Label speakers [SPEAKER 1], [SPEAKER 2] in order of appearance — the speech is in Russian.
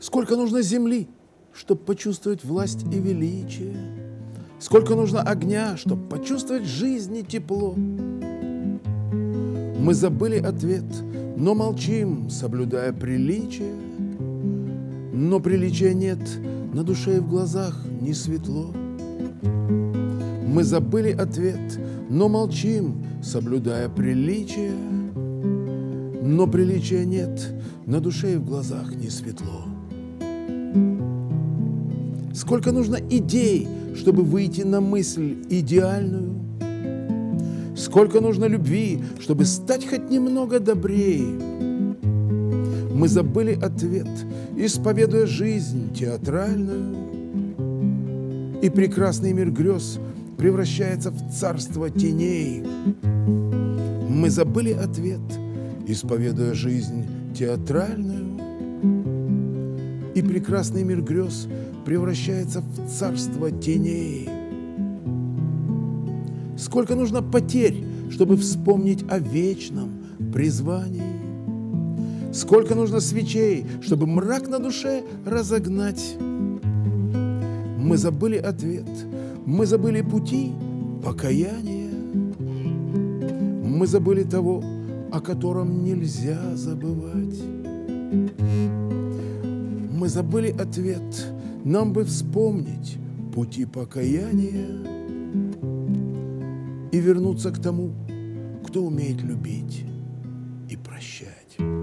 [SPEAKER 1] Сколько нужно земли, чтобы почувствовать власть и величие? Сколько нужно огня, чтобы почувствовать жизнь и тепло? Мы забыли ответ, но молчим, соблюдая приличие. Но приличия нет, на душе и в глазах не светло. Мы забыли ответ, но молчим, соблюдая приличие. Но приличия нет, на душе и в глазах не светло. Сколько нужно идей, чтобы выйти на мысль идеальную? Сколько нужно любви, чтобы стать хоть немного добрее? Мы забыли ответ, исповедуя жизнь театральную, и прекрасный мир грез превращается в царство теней. Мы забыли ответ, исповедуя жизнь театральную, и прекрасный мир грез превращается в царство теней. Сколько нужно потерь, чтобы вспомнить о вечном призвании? Сколько нужно свечей, чтобы мрак на душе разогнать? Мы забыли ответ, мы забыли пути покаяния. Мы забыли того, о котором нельзя забывать. Мы забыли ответ, нам бы вспомнить пути покаяния и вернуться к тому, кто умеет любить и прощать.